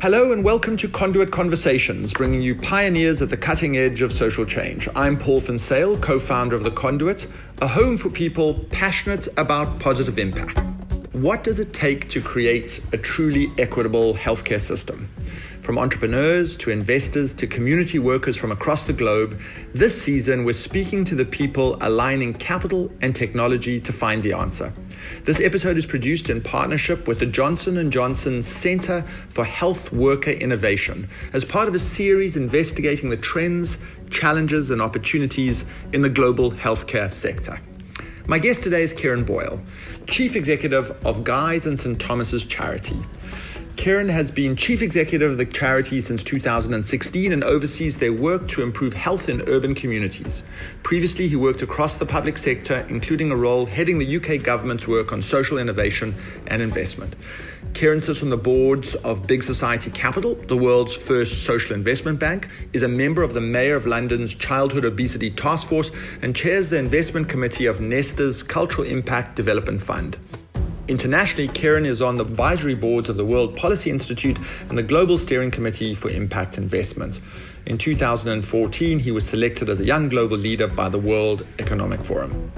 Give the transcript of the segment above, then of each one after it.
Hello and welcome to Conduit Conversations, bringing you pioneers at the cutting edge of social change. I'm Paul Finsale, co-founder of The Conduit, a home for people passionate about positive impact. What does it take to create a truly equitable healthcare system? From entrepreneurs to investors to community workers from across the globe, this season we're speaking to the people aligning capital and technology to find the answer. This episode is produced in partnership with the Johnson & Johnson Center for Health Worker Innovation as part of a series investigating the trends, challenges, and opportunities in the global healthcare sector. My guest today is Kieran Boyle, Chief Executive of Guy's and St. Thomas's Charity. Kieran has been Chief Executive of the charity since 2016 and oversees their work to improve health in urban communities. Previously, he worked across the public sector, including a role heading the UK government's work on social innovation and investment. Kieran sits on the boards of Big Society Capital, the world's first social investment bank, is a member of the Mayor of London's Childhood Obesity Task Force, and chairs the investment committee of Nesta's Cultural Impact Development Fund. Internationally, Kieran is on the advisory boards of the World Policy Institute and the Global Steering Committee for Impact Investment. In 2014, he was selected as a young global leader by the World Economic Forum.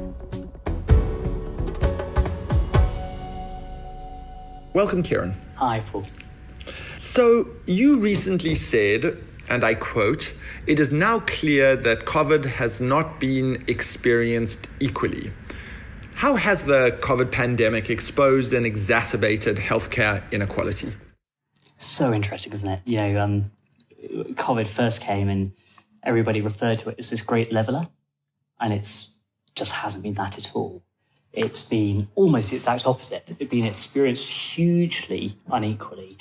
Welcome, Kieran. Hi, Paul. So, you recently said, and I quote, "It is now clear that COVID has not been experienced equally." How has the COVID pandemic exposed and exacerbated healthcare inequality? So interesting, isn't it? COVID first came and everybody referred to it as this great leveler, and it's just hasn't been that at all. It's been almost the exact opposite. It's been experienced hugely unequally.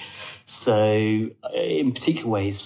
So in particular ways,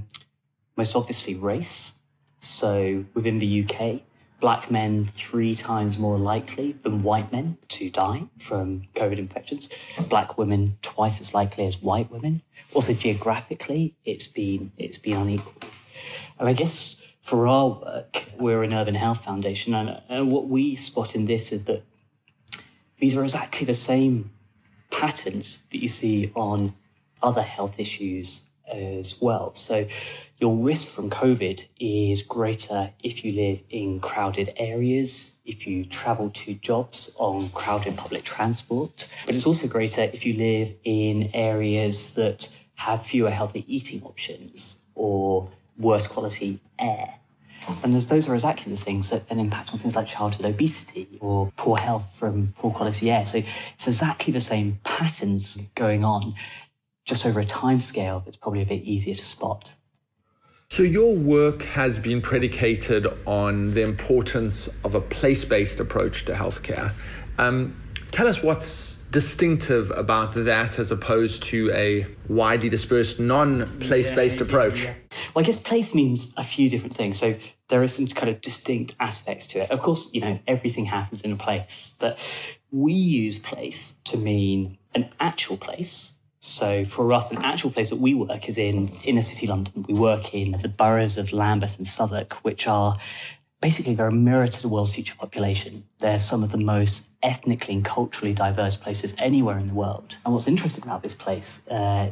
most obviously race. So within the UK, Black men 3 times more likely than white men to die from COVID infections. Black women twice as likely as white women. Also geographically, it's been unequal. And I guess for our work, we're an urban health foundation, and what we spot in this is that these are exactly the same patterns that you see on other health issues as well. So your risk from COVID is greater if you live in crowded areas, if you travel to jobs on crowded public transport, but it's also greater if you live in areas that have fewer healthy eating options or worse quality air. And those are exactly the things that an impact on things like childhood obesity or poor health from poor quality air. So it's exactly the same patterns going on, just over a time scale that's probably a bit easier to spot. So your work has been predicated on the importance of a place-based approach to healthcare. Tell us what's distinctive about that as opposed to a widely dispersed non-place-based approach. Well, I guess place means a few different things. So there are some kind of distinct aspects to it. Of course, everything happens in a place, but we use place to mean an actual place. So for us, an actual place that we work is in inner city London. We work in the boroughs of Lambeth and Southwark, which are basically they're a mirror to the world's future population. They're some of the most ethnically and culturally diverse places anywhere in the world. And what's interesting about this place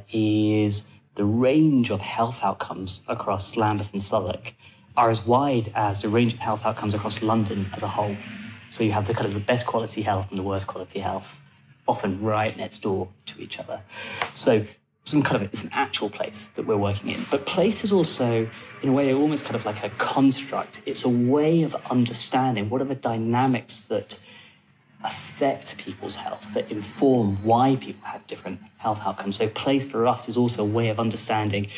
is the range of health outcomes across Lambeth and Southwark are as wide as the range of health outcomes across London as a whole. So you have the kind of the best quality health and the worst quality health, often right next door to each other. So it's an actual place that we're working in. But place is also, in a way, almost kind of like a construct. It's a way of understanding what are the dynamics that affect people's health, that inform why people have different health outcomes. So place for us is also a way of understanding,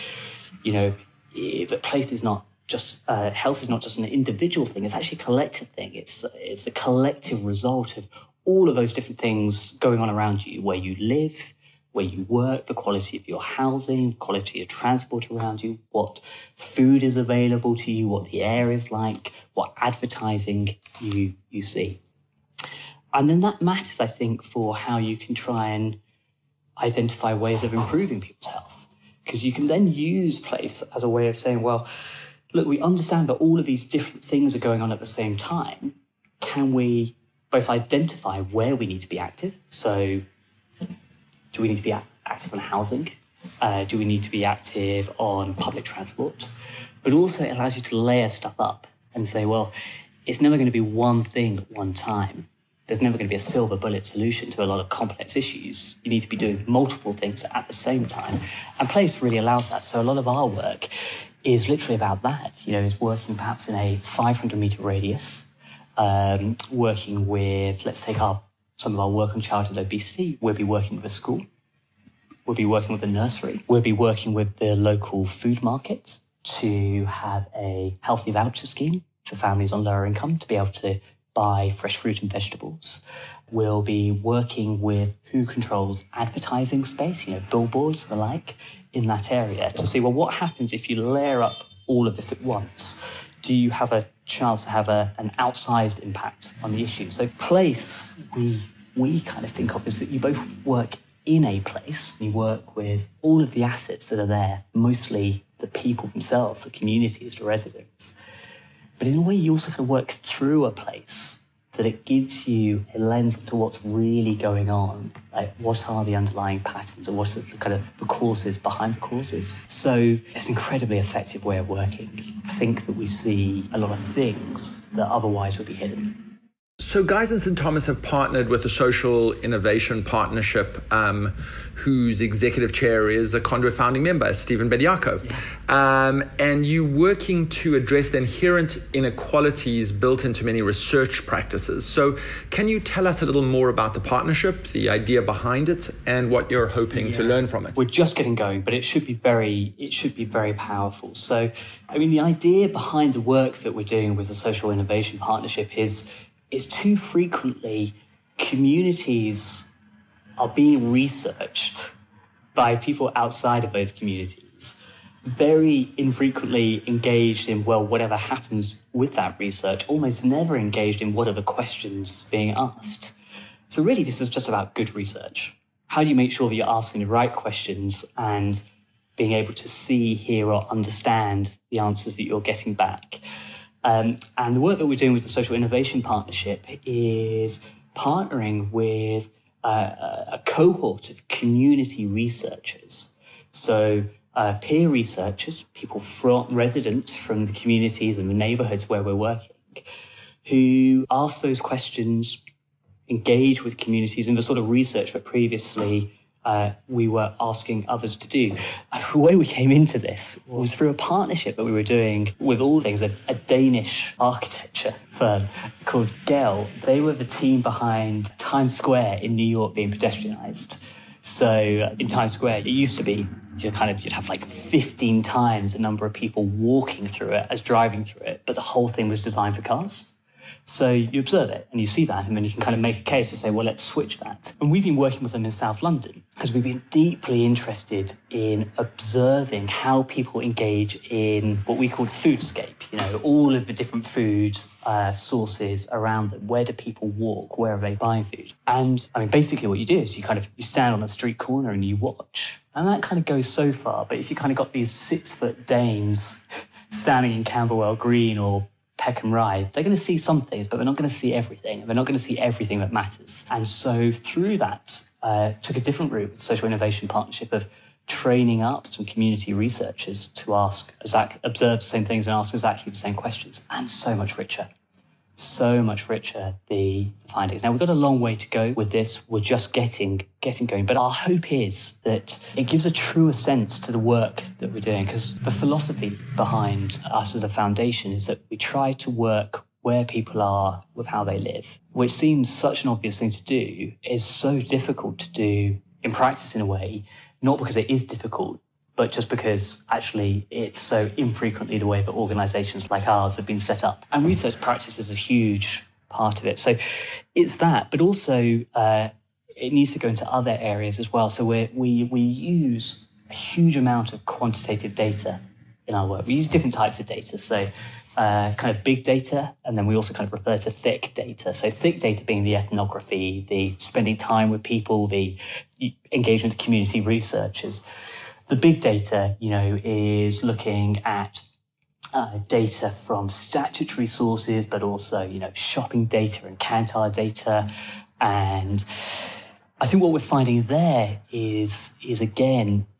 that place is not just, health is not just an individual thing, it's actually a collective thing. It's a collective result of all of those different things going on around you, where you live, where you work, the quality of your housing, quality of transport around you, what food is available to you, what the air is like, what advertising you see. And then that matters, I think, for how you can try and identify ways of improving people's health. Because you can then use place as a way of saying, well, look, we understand that all of these different things are going on at the same time. Can we both identify where we need to be active? So do we need to be active on housing? Do we need to be active on public transport? But also it allows you to layer stuff up and say, well, it's never going to be one thing at one time. There's never going to be a silver bullet solution to a lot of complex issues. You need to be doing multiple things at the same time. And Place really allows that. So a lot of our work is literally about that, is working perhaps in a 500-metre radius, working with, let's take some of our work on childhood obesity. We'll be working with a school. We'll be working with a nursery. We'll be working with the local food market to have a healthy voucher scheme for families on lower income to be able to buy fresh fruit and vegetables. We'll be working with who controls advertising space, billboards and the like, in that area to see, well, what happens if you layer up all of this at once? Do you have a chance to have an outsized impact on the issue? So Place, we kind of think of is that you both work in a place, and you work with all of the assets that are there, mostly the people themselves, the communities, the residents. But in a way, you also can work through a place that it gives you a lens into what's really going on. Like, what are the underlying patterns and what are the kind of the causes behind the causes? So it's an incredibly effective way of working. I think that we see a lot of things that otherwise would be hidden. So Guy's and St Thomas have partnered with the Social Innovation Partnership, whose executive chair is a Conduit founding member, Stephen Bediako. Yeah. And you working to address the inherent inequalities built into many research practices. So can you tell us a little more about the partnership, the idea behind it, and what you're hoping to learn from it? We're just getting going, but it should be very powerful. So, the idea behind the work that we're doing with the Social Innovation Partnership is too frequently communities are being researched by people outside of those communities, very infrequently engaged in, whatever happens with that research, almost never engaged in what are the questions being asked. So really, this is just about good research. How do you make sure that you're asking the right questions and being able to see, hear, or understand the answers that you're getting back? And the work that we're doing with the Social Innovation Partnership is partnering with a cohort of community researchers. So peer researchers, residents from the communities and the neighbourhoods where we're working, who ask those questions, engage with communities in the sort of research that previously we were asking others to do. The way we came into this was through a partnership that we were doing with all things, a Danish architecture firm called Gell. They were the team behind Times Square in New York being pedestrianised. So in Times Square, it used to be you'd have like 15 times the number of people walking through it as driving through it, but the whole thing was designed for cars. So you observe it and you see that, and then you can kind of make a case to say, well, let's switch that. And we've been working with them in South London because we've been deeply interested in observing how people engage in what we call the foodscape, all of the different food sources around them. Where do people walk? Where are they buying food? And basically what you do is you stand on a street corner and you watch. And that kind of goes so far. But if you kind of got these 6-foot Danes standing in Camberwell Green or Peckham Rye, they're going to see some things, but they're not going to see everything. They're not going to see everything that matters. And so through that, took a different route with the Social Innovation Partnership of training up some community researchers to observe the same things and ask exactly the same questions. And so much richer, the findings. Now, we've got a long way to go with this. We're just getting going. But our hope is that it gives a truer sense to the work that we're doing, because the philosophy behind us as a foundation is that we try to work where people are with how they live, which seems such an obvious thing to do, is so difficult to do in practice in a way, not because it is difficult, but just because actually it's so infrequently the way that organisations like ours have been set up. And research practice is a huge part of it. So it's that, but also it needs to go into other areas as well. So we use a huge amount of quantitative data in our work. We use different types of data. So kind of big data, and then we also kind of refer to thick data. So thick data being the ethnography, the spending time with people, the engagement with community researchers. The big data, is looking at data from statutory sources, but also, shopping data and Kantar data. And I think what we're finding there is again,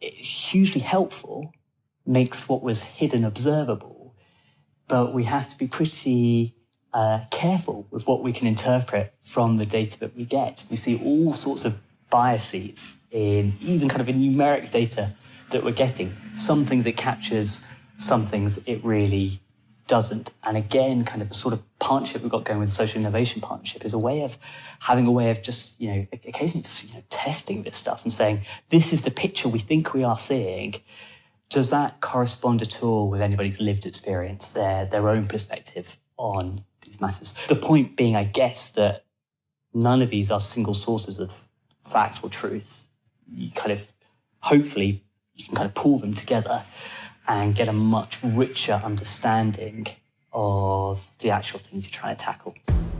hugely helpful, makes what was hidden observable, but we have to be pretty careful with what we can interpret from the data that we get. We see all sorts of biases in even kind of in numeric data that we're getting. Some things it captures, some things it really doesn't. And again, kind of the sort of partnership we've got going with the Social Innovation Partnership is having a way of just, occasionally just, testing this stuff and saying, this is the picture we think we are seeing. Does that correspond at all with anybody's lived experience, their own perspective on these matters? The point being, I guess, that none of these are single sources of fact or truth. You kind of, hopefully, you can kind of pull them together and get a much richer understanding of the actual things you're trying to tackle.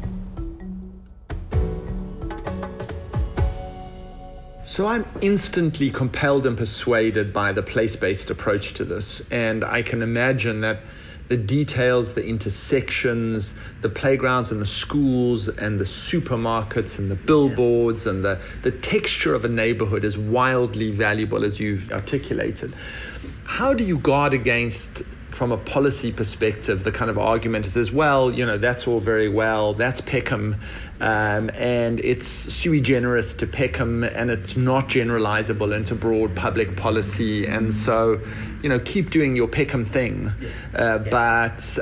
So I'm instantly compelled and persuaded by the place-based approach to this. And I can imagine that the details, the intersections, the playgrounds and the schools and the supermarkets and the billboards and the texture of a neighborhood is wildly valuable, as you've articulated. How do you guard against, from a policy perspective, the kind of argument is as well, that's all very well, that's Peckham, and it's sui generis to Peckham, and it's not generalizable into broad public policy, and so, keep doing your Peckham thing, but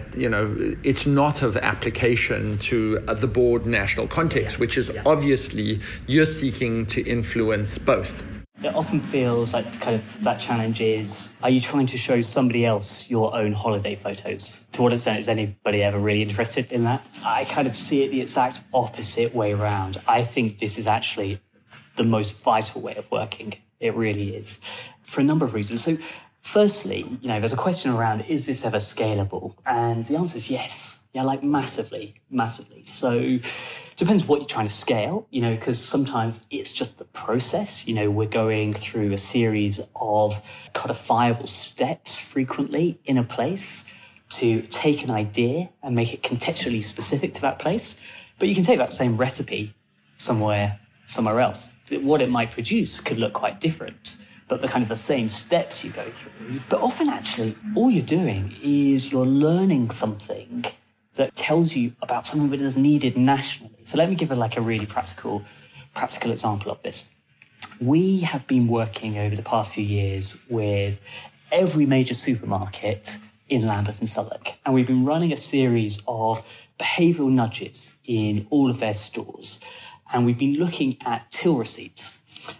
it's not of application to the broad national context, which is obviously you're seeking to influence both. It often feels like kind of that challenge is, are you trying to show somebody else your own holiday photos? To what extent is anybody ever really interested in that? I kind of see it the exact opposite way around. I think this is actually the most vital way of working. It really is, for a number of reasons. So firstly, there's a question around, is this ever scalable? And the answer is yes. Yeah, like massively. So depends what you're trying to scale, because sometimes it's just the process. We're going through a series of codifiable steps frequently in a place to take an idea and make it contextually specific to that place. But you can take that same recipe somewhere else. What it might produce could look quite different, but the kind of the same steps you go through. But often actually all you're doing is you're learning something that tells you about something that is needed nationally. So let me give a really practical example of this. We have been working over the past few years with every major supermarket in Lambeth and Southwark, and we've been running a series of behavioural nudges in all of their stores, and we've been looking at till receipts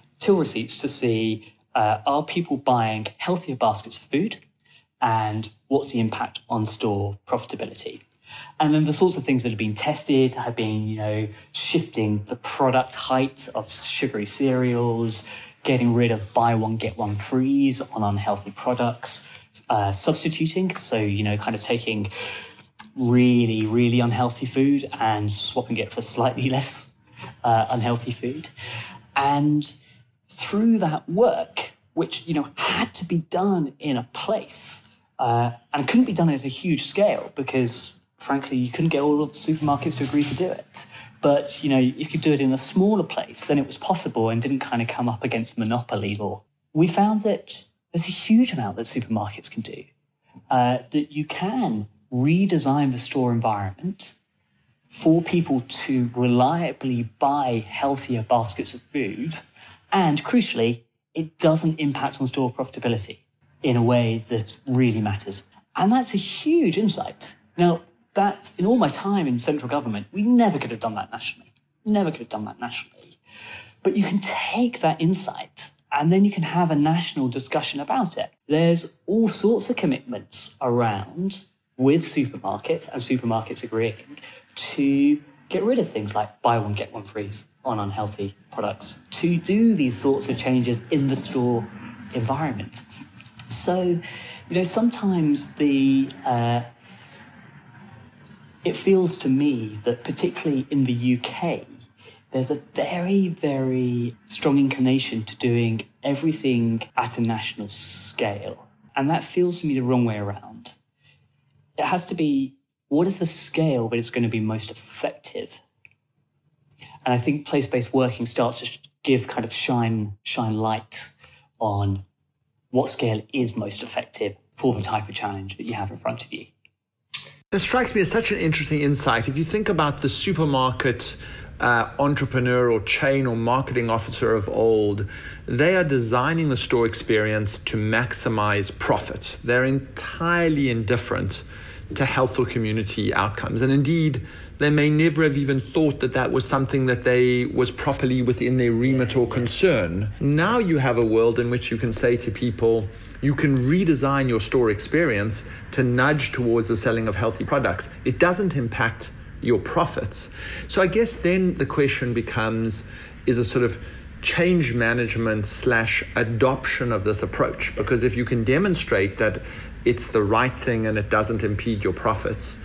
to see are people buying healthier baskets of food, and what's the impact on store profitability. And then the sorts of things that have been tested have been, shifting the product height of sugary cereals, getting rid of buy one, get one frees on unhealthy products, substituting. So, kind of taking really, really unhealthy food and swapping it for slightly less unhealthy food. And through that work, which, had to be done in a place, and couldn't be done at a huge scale because, frankly, you couldn't get all of the supermarkets to agree to do it. But, if you could do it in a smaller place, then it was possible and didn't kind of come up against monopoly law. We found that there's a huge amount that supermarkets can do, that you can redesign the store environment for people to reliably buy healthier baskets of food. And crucially, it doesn't impact on store profitability in a way that really matters. And that's a huge insight. Now, that, in all my time in central government, we never could have done that nationally. But you can take that insight and then you can have a national discussion about it. There's all sorts of commitments around with supermarkets and supermarkets agreeing to get rid of things like buy one, get one frees on unhealthy products, to do these sorts of changes in the store environment. So, sometimes it feels to me that particularly in the UK, there's a very, very strong inclination to doing everything at a national scale. And that feels to me the wrong way around. It has to be, what is the scale that is going to be most effective? And I think place-based working starts to give kind of shine light on what scale is most effective for the type of challenge that you have in front of you. That strikes me as such an interesting insight. If you think about the supermarket entrepreneur or chain or marketing officer of old, they are designing the store experience to maximize profit. They're entirely indifferent to health or community outcomes. And indeed, they may never have even thought that that was something that they was properly within their remit or concern. Now you have a world in which you can say to people, you can redesign your store experience to nudge towards the selling of healthy products. It doesn't impact your profits. So I guess then the question becomes, is a sort of change management / adoption of this approach. Because if you can demonstrate that it's the right thing and it doesn't impede your profits,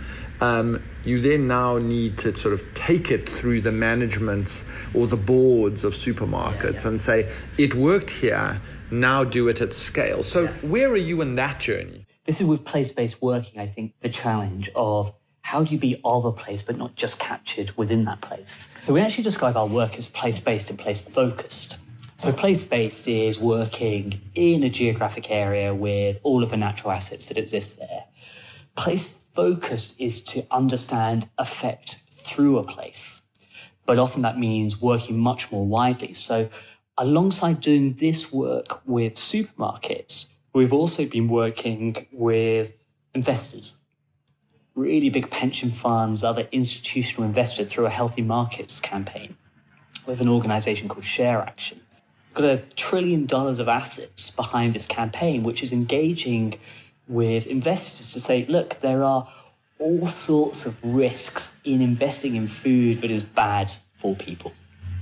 you then now need to sort of take it through the management or the boards of supermarkets and say, it worked here, now do it at scale. So where are you in that journey? This is with place-based working, I think, the challenge of how do you be of a place but not just captured within that place? So we actually describe our work as place-based and place-focused. So place-based is working in a geographic area with all of the natural assets that exist there. Place-focused is to understand effect through a place, but often that means working much more widely. So alongside doing this work with supermarkets, we've also been working with investors, really big pension funds, other institutional investors through a Healthy Markets campaign with an organization called Share Action. We've got $1 trillion of assets behind this campaign, which is engaging with investors to say, look, there are all sorts of risks in investing in food that is bad for people.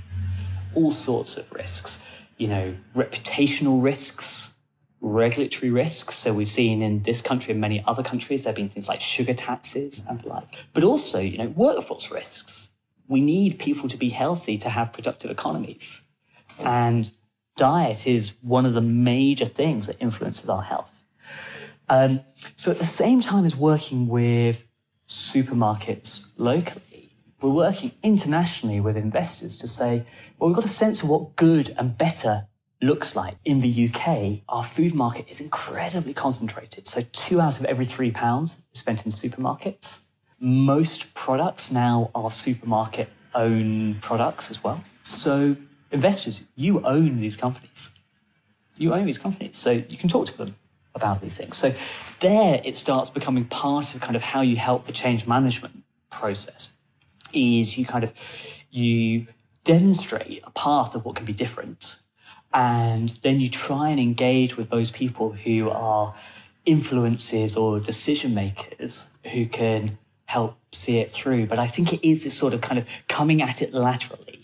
All sorts of risks, reputational risks, regulatory risks. So we've seen in this country and many other countries, there have been things like sugar taxes and the like, but also, workforce risks. We need people to be healthy to have productive economies. And diet is one of the major things that influences our health. So at the same time as working with supermarkets locally, we're working internationally with investors to say, well, we've got a sense of what good and better looks like. In the UK, our food market is incredibly concentrated. So 2 out of every £3 is spent in supermarkets. Most products now are supermarket-owned products as well. So investors, you own these companies. You own these companies, so you can talk to them about these things. So there it starts becoming part of kind of how you help the change management process, is you demonstrate a path of what can be different. And then you try and engage with those people who are influencers or decision makers who can help see it through. But I think it is this sort of kind of coming at it laterally.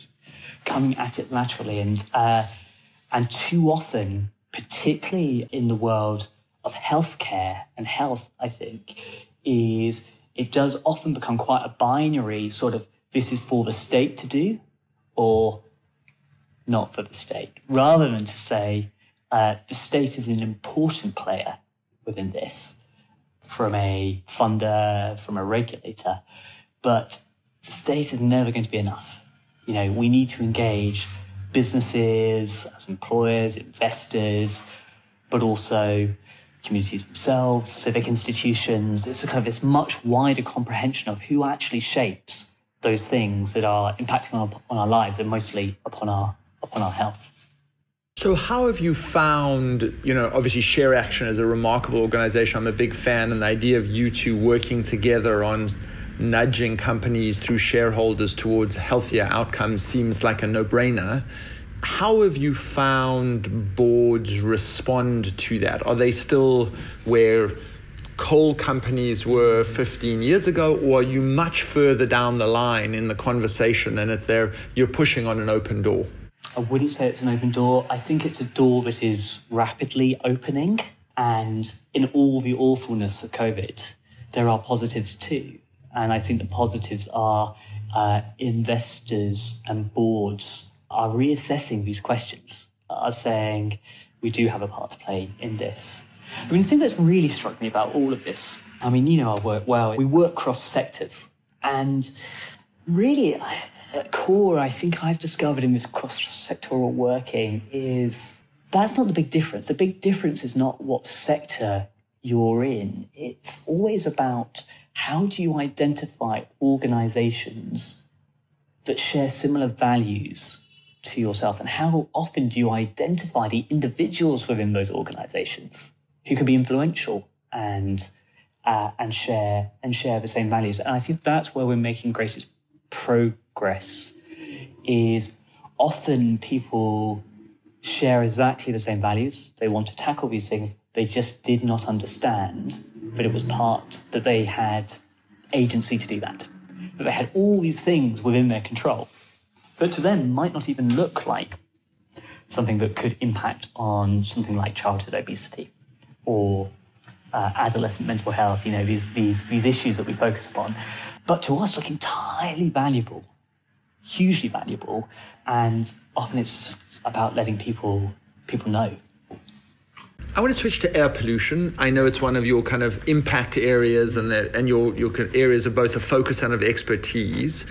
And too often, particularly in the world of healthcare and health, I think, is it does often become quite a binary sort of, this is for the state to do or not for the state, rather than to say the state is an important player within this from a funder, from a regulator, but the state is never going to be enough. We need to engage businesses, employers, investors, but also communities themselves, civic institutions. It's a kind of this much wider comprehension of who actually shapes those things that are impacting on our lives and mostly upon our health. So how have you found, obviously Share Action is a remarkable organization. I'm a big fan, and the idea of you two working together on nudging companies through shareholders towards healthier outcomes seems like a no-brainer. How have you found boards respond to that? Are they still where coal companies were 15 years ago, or are you much further down the line in the conversation and you're pushing on an open door? I wouldn't say it's an open door. I think it's a door that is rapidly opening. And in all the awfulness of COVID, there are positives too. And I think the positives are investors and boards are reassessing these questions, are saying we do have a part to play in this. The thing that's really struck me about all of this, our work well, we work cross sectors. And really, at core, I think I've discovered in this cross-sectoral working is that's not the big difference. The big difference is not what sector you're in. It's always about how do you identify organizations that share similar values to yourself, and how often do you identify the individuals within those organizations who can be influential and share the same values. And I think that's where we're making greatest progress, is often people share exactly the same values. They want to tackle these things. They just did not understand that it was that they had agency to do that they had all these things within their control that to them might not even look like something that could impact on something like childhood obesity or adolescent mental health, these issues that we focus upon. But to us, look entirely valuable, hugely valuable, and often it's about letting people know. I want to switch to air pollution. I know it's one of your kind of impact areas and your areas of both of focus and of expertise.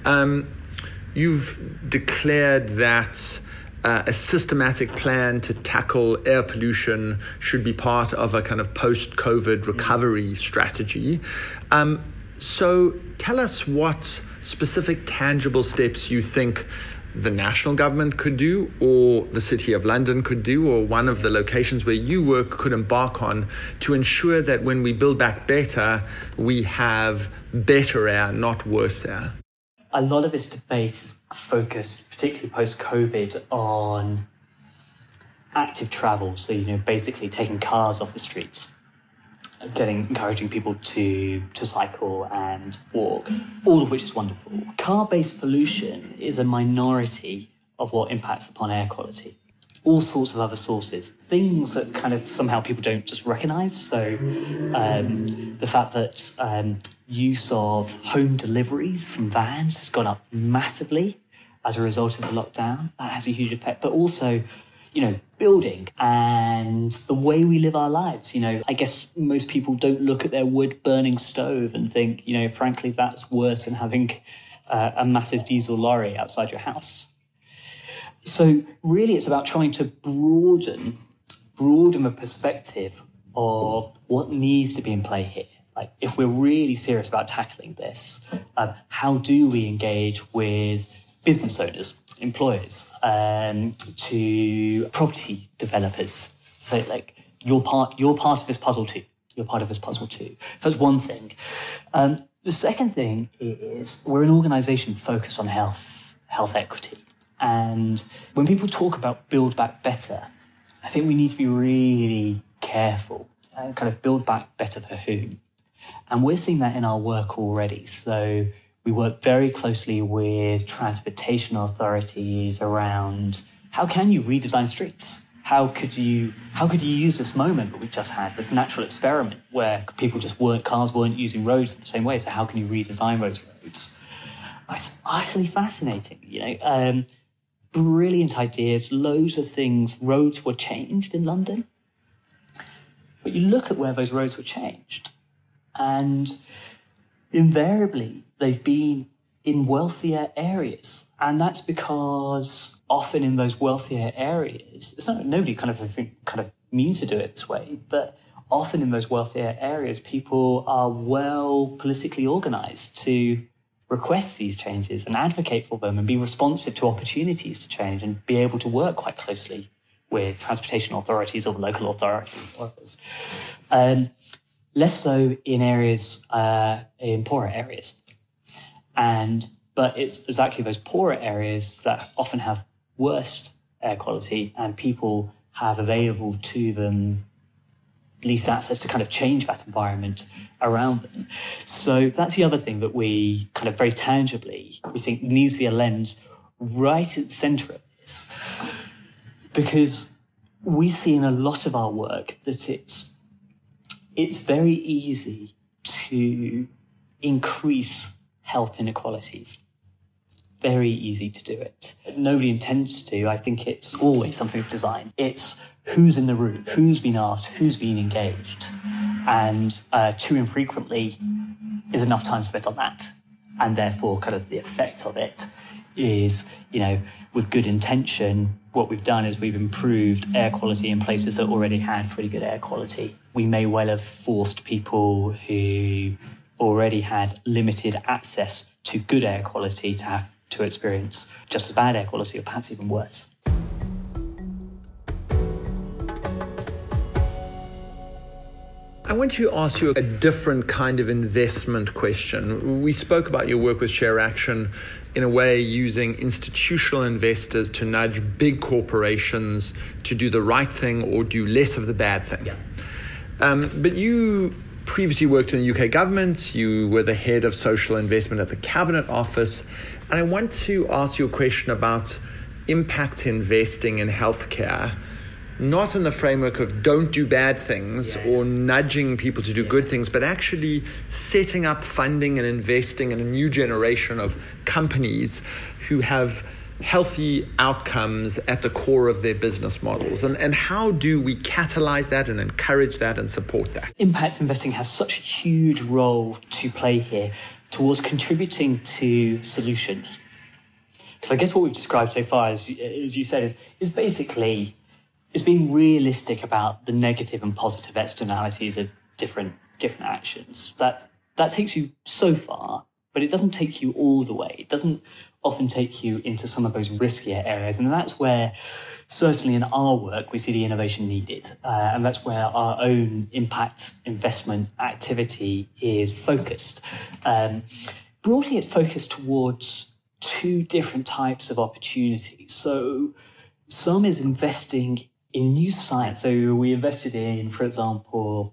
You've declared that a systematic plan to tackle air pollution should be part of a kind of post-COVID recovery strategy. So tell us what specific tangible steps you think the national government could do, or the City of London could do, or one of the locations where you work could embark on to ensure that when we build back better, we have better air, not worse air. A lot of this debate is focused, particularly post-COVID, on active travel. So, basically taking cars off the streets, encouraging people to cycle and walk, all of which is wonderful. Car-based pollution is a minority of what impacts upon air quality. All sorts of other sources, things that kind of somehow people don't just recognise. So the fact that use of home deliveries from vans has gone up massively as a result of the lockdown. That has a huge effect. But also, building and the way we live our lives. I guess most people don't look at their wood-burning stove and think, frankly, that's worse than having a massive diesel lorry outside your house. So really it's about trying to broaden the perspective of what needs to be in play here. Like, if we're really serious about tackling this, how do we engage with business owners, employers, to property developers? So, you're part of this puzzle too. You're part of this puzzle too. That's one thing. The second thing is we're an organisation focused on health equity. And when people talk about Build Back Better, I think we need to be really careful and kind of build back better for whom. And we're seeing that in our work already. So we work very closely with transportation authorities around how can you redesign streets? How could you use this moment that we've just had, this natural experiment where cars weren't using roads in the same way. So how can you redesign those roads? It's utterly fascinating, brilliant ideas, loads of things. Roads were changed in London. But you look at where those roads were changed, and invariably they've been in wealthier areas. And that's because often in those wealthier areas, nobody kind of means to do it this way, but often in those wealthier areas, people are well politically organised to request these changes and advocate for them and be responsive to opportunities to change and be able to work quite closely with transportation authorities or local authorities. Less so in areas, in poorer areas. But it's exactly those poorer areas that often have worse air quality, and people have available to them least access to kind of change that environment around them. So that's the other thing that we kind of very tangibly, we think needs to be a lens right at the centre of this. Because we see in a lot of our work that it's very easy to increase health inequalities. Very easy to do it. Nobody intends to. I think it's always something of design. It's who's in the room, who's been asked, who's been engaged. And too infrequently is enough time spent on that. And therefore, kind of the effect of it is, with good intention, what we've done is we've improved air quality in places that already had pretty good air quality. We may well have forced people who already had limited access to good air quality to have to experience just as bad air quality or perhaps even worse. I want to ask you a different kind of investment question. We spoke about your work with ShareAction in a way using institutional investors to nudge big corporations to do the right thing or do less of the bad thing. Yeah. But you previously worked in the UK government. You were the head of social investment at the Cabinet Office. And I want to ask you a question about impact investing in healthcare, not in the framework of don't do bad things or nudging people to do good things, but actually setting up funding and investing in a new generation of companies who have healthy outcomes at the core of their business models. And how do we catalyze that and encourage that and support that? Impact investing has such a huge role to play here towards contributing to solutions. Because I guess what we've described so far, as you said, is basically is being realistic about the negative and positive externalities of different actions. That takes you so far, but it doesn't take you all the way. It doesn't often take you into some of those riskier areas. And that's where, certainly in our work, we see the innovation needed. And that's where our own impact investment activity is focused. Broadly, it's focused towards two different types of opportunities. So some is investing in new science. So we invested in, for example,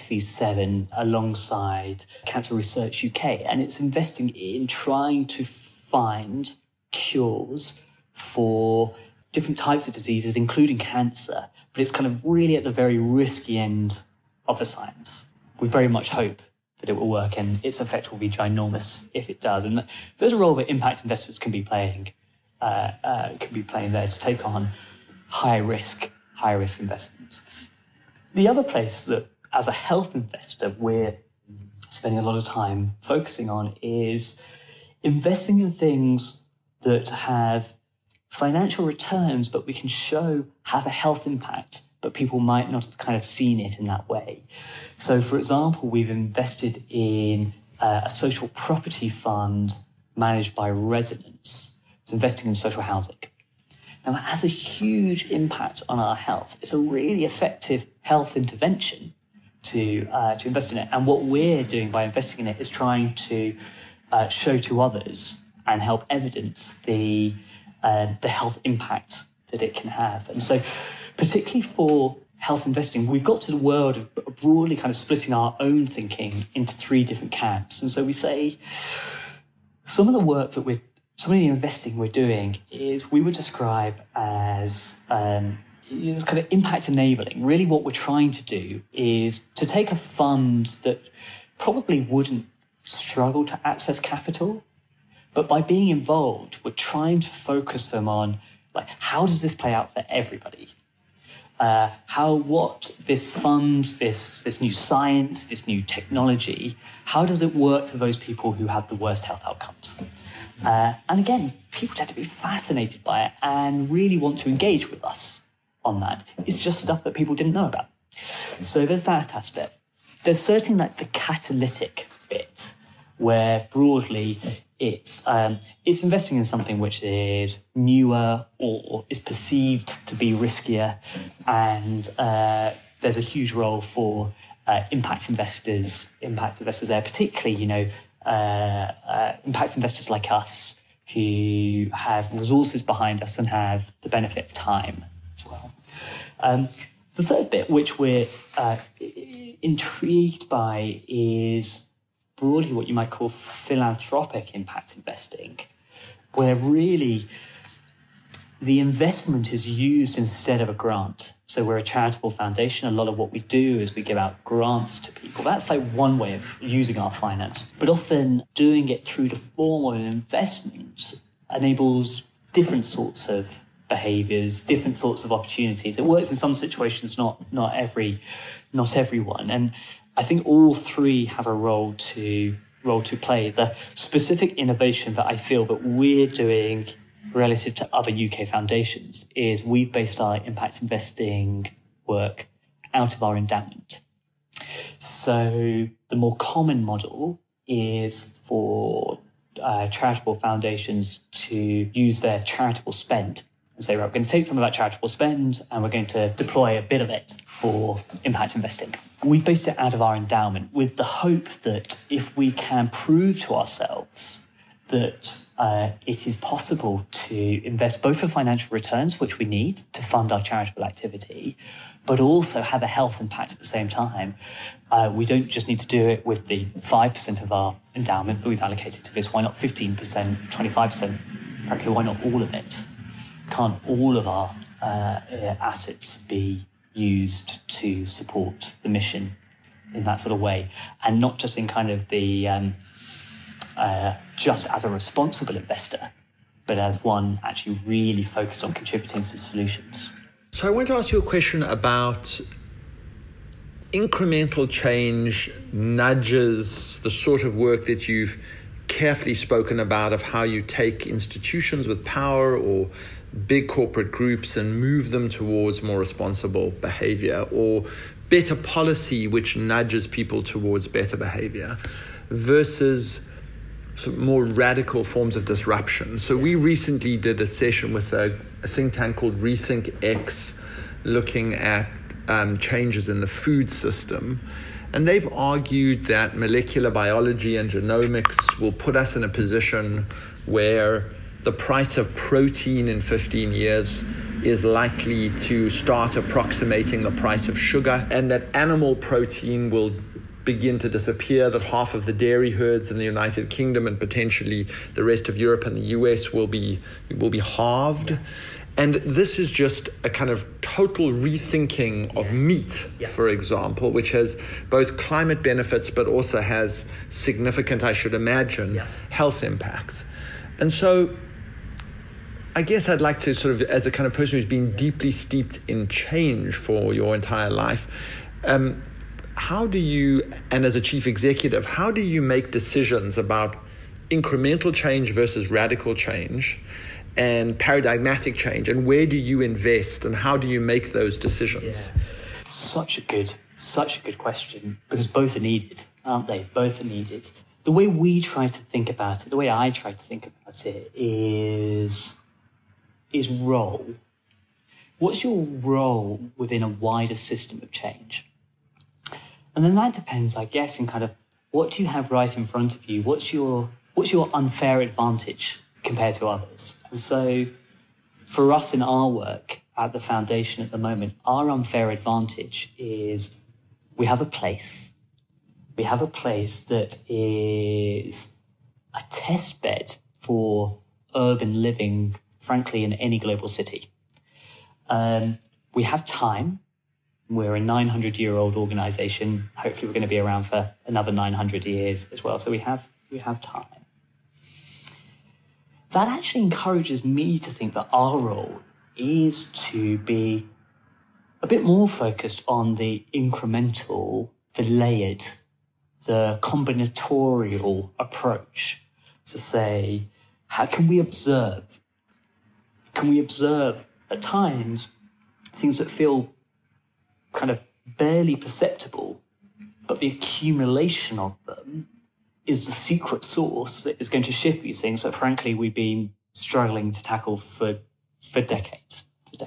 SV7 alongside Cancer Research UK, and it's investing in trying to find cures for different types of diseases, including cancer. But it's kind of really at the very risky end of the science. We very much hope that it will work, and its effect will be ginormous if it does. And there's a role that impact investors can be playing there to take on high risk investments. The other place that, as a health investor, we're spending a lot of time focusing on is investing in things that have financial returns, but we can show have a health impact, but people might not have kind of seen it in that way. So, for example, we've invested in a social property fund managed by residents. It's investing in social housing. Now, it has a huge impact on our health. It's a really effective health intervention to invest in it. And what we're doing by investing in it is trying to show to others and help evidence the health impact that it can have. And so, particularly for health investing, we've got to the world of broadly kind of splitting our own thinking into three different camps. And so we say some of the investing we're doing is we would describe as it's kind of impact enabling. Really what we're trying to do is to take a fund that probably wouldn't struggle to access capital, but by being involved, we're trying to focus them on, like, how does this play out for everybody? What this fund, this new science, this new technology, how does it work for those people who have the worst health outcomes? And again, people tend to be fascinated by it and really want to engage with us on that. It's just stuff that people didn't know about. So there's that aspect. There's certainly like the catalytic bit, where broadly it's investing in something which is newer or is perceived to be riskier, and there's a huge role for impact investors there, particularly impact investors like us who have resources behind us and have the benefit of time as well. The third bit, which we're intrigued by, is broadly what you might call philanthropic impact investing, where really the investment is used instead of a grant. So we're a charitable foundation. A lot of what we do is we give out grants to people. That's like one way of using our finance. But often doing it through the form of an investment enables different sorts of behaviours, different sorts of opportunities. It works in some situations, not everyone. And I think all three have a role to play. The specific innovation that I feel that we're doing relative to other UK foundations is we've based our impact investing work out of our endowment. So the more common model is for charitable foundations to use their charitable spend and say, right, we're going to take some of that charitable spend and we're going to deploy a bit of it for impact investing. We've based it out of our endowment with the hope that if we can prove to ourselves that it is possible to invest both for financial returns, which we need to fund our charitable activity, but also have a health impact at the same time. We don't just need to do it with the 5% of our endowment that we've allocated to this. Why not 15%, 25%? Frankly, why not all of it? Can't all of our assets be used to support the mission in that sort of way? And not just in kind of the just as a responsible investor, but as one actually really focused on contributing to solutions. So I want to ask you a question about incremental change nudges the sort of work that you've carefully spoken about of how you take institutions with power or big corporate groups and move them towards more responsible behavior, or better policy which nudges people towards better behavior, versus some more radical forms of disruption. So we recently did a session with a think tank called Rethink X, looking at changes in the food system. And they've argued that molecular biology and genomics will put us in a position where the price of protein in 15 years is likely to start approximating the price of sugar, and that animal protein will begin to disappear, that half of the dairy herds in the United Kingdom and potentially the rest of Europe and the US will be halved. And this is just a kind of total rethinking of meat, for example, which has both climate benefits but also has significant, I should imagine, health impacts. And so I guess I'd like to sort of, as a kind of person who's been deeply steeped in change for your entire life, how do you, and as a chief executive, how do you make decisions about incremental change versus radical change and paradigmatic change, and where do you invest and how do you make those decisions? Such a good question, because both are needed, aren't they? Both are needed. The way we try to think about it, the way I try to think about it is role. What's your role within a wider system of change? And then that depends, I guess, in kind of what do you have right in front of you? What's your unfair advantage compared to others? And so for us in our work at the foundation at the moment, our unfair advantage is we have a place. We have a place that is a test bed for urban living, frankly, in any global city. We have time. We're a 900-year-old organization. Hopefully we're going to be around for another 900 years as well. So we have time. That actually encourages me to think that our role is to be a bit more focused on the incremental, the layered, the combinatorial approach to say, how can we observe? Can we observe at times things that feel kind of barely perceptible, but the accumulation of them is the secret sauce that is going to shift these things that, frankly, we've been struggling to tackle for decades.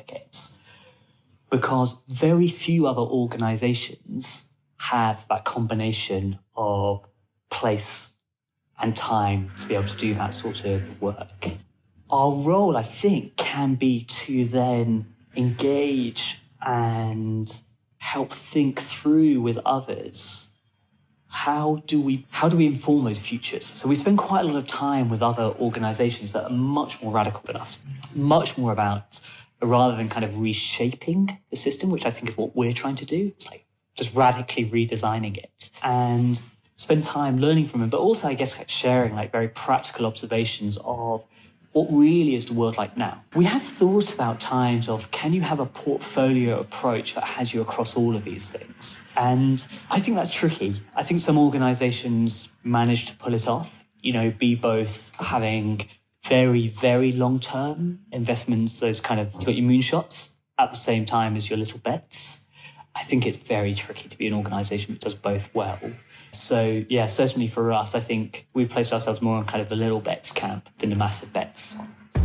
Because very few other organizations have that combination of place and time to be able to do that sort of work. Our role, I think, can be to then engage and help think through with others. How do we inform those futures? So we spend quite a lot of time with other organizations that are much more radical than us, much more about, rather than kind of reshaping the system, which I think is what we're trying to do. It's like just radically redesigning it, and spend time learning from them, but also, I guess, sharing like very practical observations of what really is the world like now. We have thought about times of, can you have a portfolio approach that has you across all of these things? And I think that's tricky. I think some organizations manage to pull it off, be both having very, very long-term investments, those kind of, you've got your moonshots at the same time as your little bets. I think it's very tricky to be an organisation that does both well. So, yeah, certainly for us, I think we've placed ourselves more on kind of the little bets camp than the massive bets.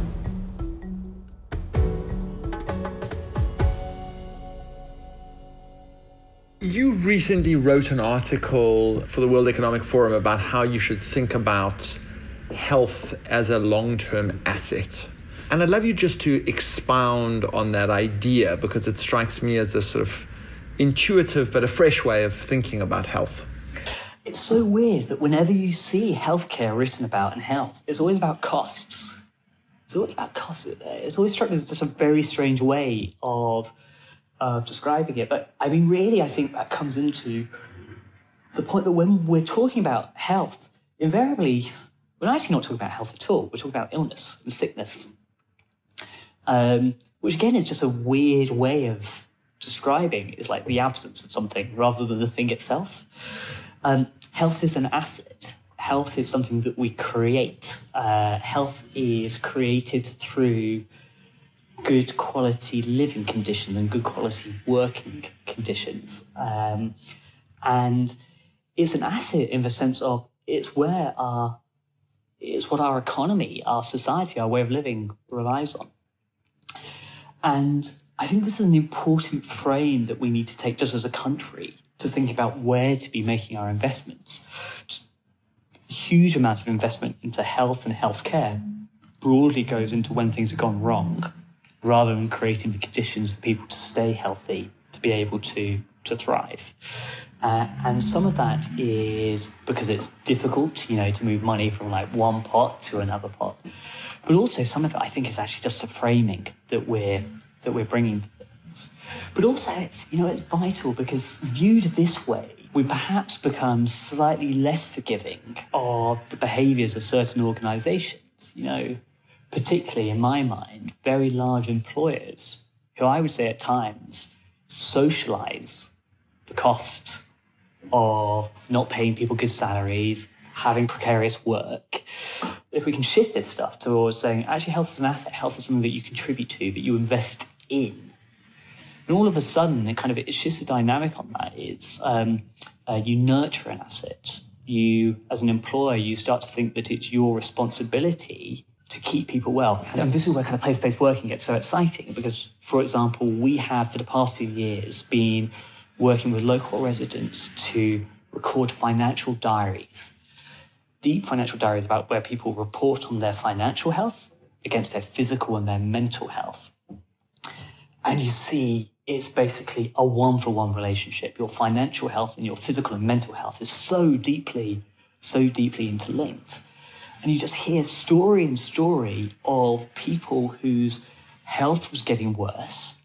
You recently wrote an article for the World Economic Forum about how you should think about health as a long-term asset. And I'd love you just to expound on that idea, because it strikes me as a sort of intuitive but a fresh way of thinking about health. It's so weird that whenever you see healthcare written about and health, it's always about costs. It's always about costs. It's always struck me as just a very strange way of describing it. But I mean, really, I think that comes into the point that when we're talking about health, invariably, we're actually not talking about health at all. We're talking about illness and sickness, which again is just a weird way of describing. It's like the absence of something rather than the thing itself. Health is an asset. Health is something that we create. Health is created through good quality living conditions and good quality working conditions. And it's an asset in the sense of it's what our economy, our society, our way of living relies on. And I think this is an important frame that we need to take just as a country to think about where to be making our investments. A huge amount of investment into health and healthcare broadly goes into when things have gone wrong, rather than creating the conditions for people to stay healthy, to be able to thrive. And some of that is because it's difficult, to move money from like one pot to another pot. But also some of it, I think, is actually just a framing that we're bringing to things. But also, it's vital because viewed this way, we perhaps become slightly less forgiving of the behaviours of certain organisations. Particularly in my mind, very large employers who I would say at times socialise the cost of not paying people good salaries, having precarious work. If we can shift this stuff towards saying, actually, health is an asset, health is something that you contribute to, that you invest in. And all of a sudden, it shifts the dynamic on that. It's you nurture an asset. You, as an employer, you start to think that it's your responsibility to keep people well. And this is where place-based working gets so exciting because, for example, we have for the past few years been working with local residents to record financial diaries, deep financial diaries about where people report on their financial health against their physical and their mental health. And you see it's basically a one-for-one relationship. Your financial health and your physical and mental health is so deeply interlinked. And you just hear story and story of people whose health was getting worse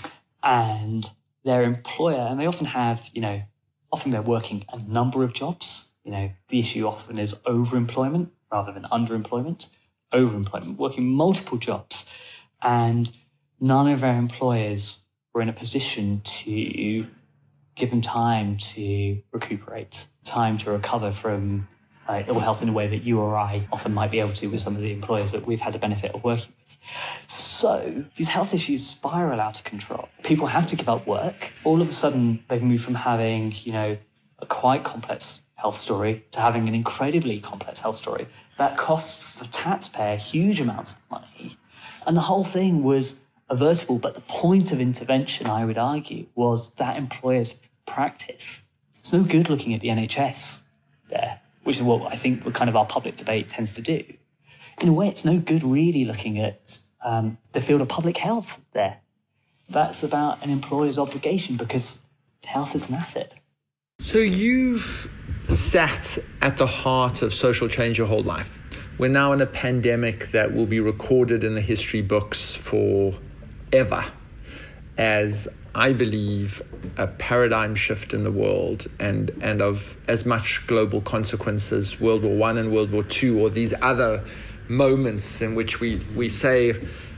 and their employer, and they often have, often they're working a number of jobs. The issue often is overemployment rather than underemployment. Overemployment, working multiple jobs. And none of their employers were in a position to give them time to recuperate, time to recover from ill health in a way that you or I often might be able to with some of the employers that we've had the benefit of working with. So these health issues spiral out of control. People have to give up work. All of a sudden, they've moved from having, a quite complex health story to having an incredibly complex health story that costs the taxpayer huge amounts of money. And the whole thing was avertible. But the point of intervention, I would argue, was that employer's practice. It's no good looking at the NHS there, which is what I think our public debate tends to do. In a way, it's no good really looking at the field of public health there. That's about an employer's obligation because health is an asset. So you've sat at the heart of social change your whole life. We're now in a pandemic that will be recorded in the history books forever as, I believe, a paradigm shift in the world and of as much global consequence as World War I and World War II, or these other moments in which we say,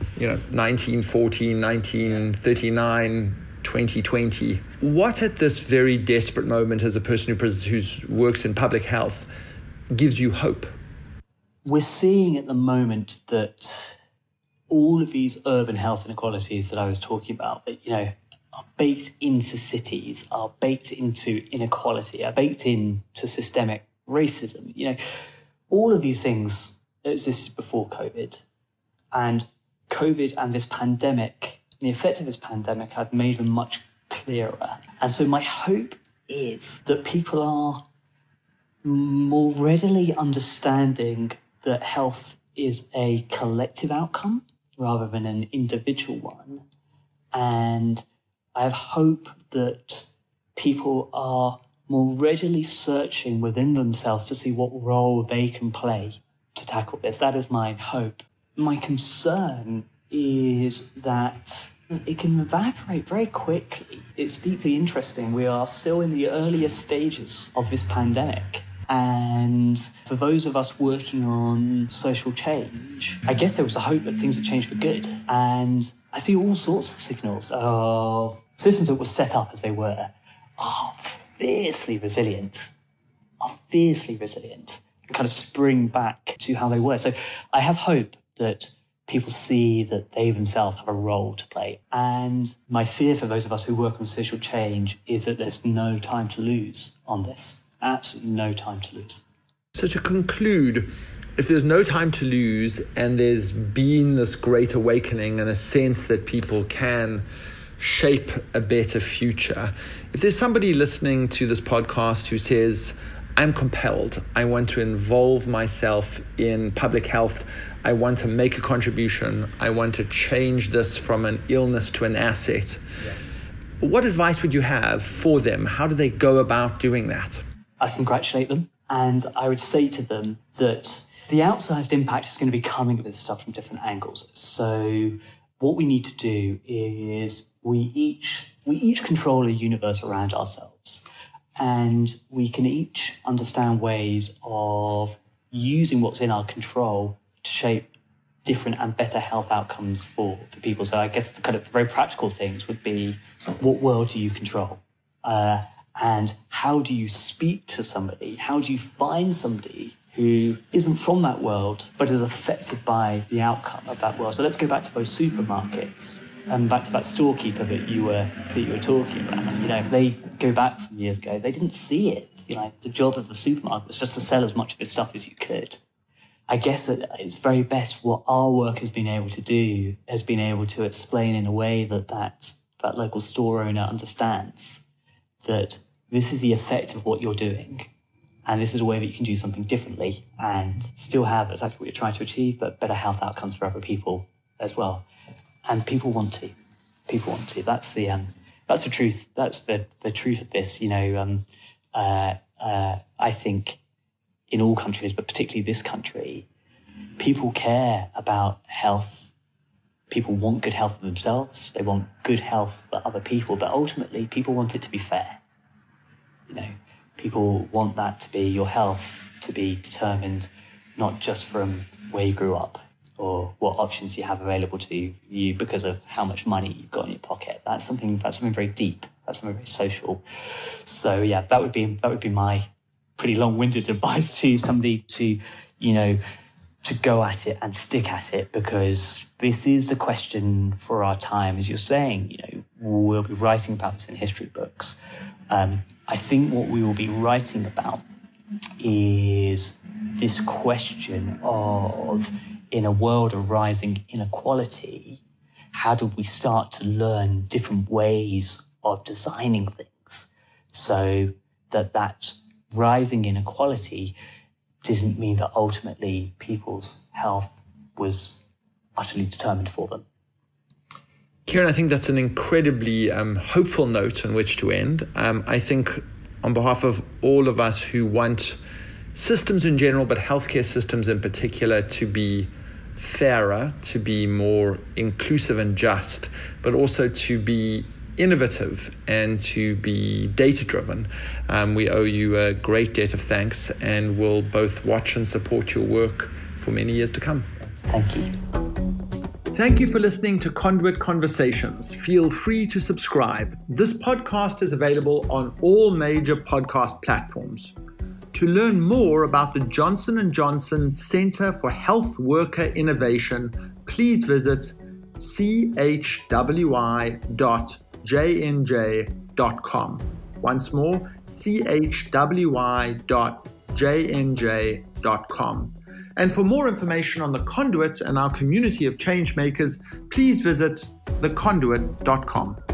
1914, 1939, 2020. What at this very desperate moment, as a person who works in public health, gives you hope? we're seeing at the moment that all of these urban health inequalities that I was talking about, that, are baked into cities, are baked into inequality, are baked into systemic racism. All of these things existed before COVID. And COVID and this pandemic, the effects of this pandemic have made them much clearer. And so my hope is that people are more readily understanding that health is a collective outcome rather than an individual one. And I have hope that people are more readily searching within themselves to see what role they can play to tackle this. That is my hope. My concern is that it can evaporate very quickly. It's deeply interesting. We are still in the earliest stages of this pandemic. And for those of us working on social change, I guess there was a hope that things would change for good. And I see all sorts of signals of systems that were set up as they were are fiercely resilient, and kind of spring back to how they were. So I have hope that people see that they themselves have a role to play. And my fear for those of us who work on social change is that there's no time to lose on this. Absolutely no time to lose. So to conclude, if there's no time to lose and there's been this great awakening and a sense that people can shape a better future, if there's somebody listening to this podcast who says, I'm compelled, I want to involve myself in public health, I want to make a contribution, I want to change this from an illness to an asset, what advice would you have for them? How do they go about doing that? I congratulate them, and I would say to them that the outsized impact is going to be coming at this stuff from different angles. So what we need to do is we each control a universe around ourselves, and we can each understand ways of using what's in our control to shape different and better health outcomes for people. So I guess the kind of very practical things would be, what world do you control? And how do you speak to somebody? How do you find somebody who isn't from that world, but is affected by the outcome of that world? So let's go back to those supermarkets and back to that storekeeper that you were talking about. They go back some years ago, they didn't see it. The job of the supermarket was just to sell as much of his stuff as you could. I guess it's very best what our work has been able to do, has been able to explain in a way that local store owner understands that this is the effect of what you're doing, and this is a way that you can do something differently and still have exactly what you're trying to achieve, but better health outcomes for other people as well. And people want to. That's the truth. That's the truth of this. I think in all countries, but particularly this country, people care about health. People want good health for themselves. They want good health for other people, but ultimately people want it to be fair. People want that to be your health to be determined not just from where you grew up or what options you have available to you because of how much money you've got in your pocket. That's something very deep. That's something very social. So yeah, that would be my pretty long-winded advice to somebody to go at it and stick at it, because this is a question for our time. As you're saying, we'll be writing about this in history books. I think what we will be writing about is this question of, in a world of rising inequality, how do we start to learn different ways of designing things so that rising inequality didn't mean that ultimately people's health was utterly determined for them. Kieran, I think that's an incredibly hopeful note on which to end. I think on behalf of all of us who want systems in general, but healthcare systems in particular, to be fairer, to be more inclusive and just, but also to be innovative and to be data-driven, we owe you a great debt of thanks, and we'll both watch and support your work for many years to come. Thank you. Thank you for listening to Conduit Conversations. Feel free to subscribe. This podcast is available on all major podcast platforms. To To learn more about the Johnson & Johnson Center for Health Worker Innovation, please visit chwi.jnj.com. Once more, chwi.jnj.com. And for more information on The Conduit and our community of change makers, please visit theconduit.com.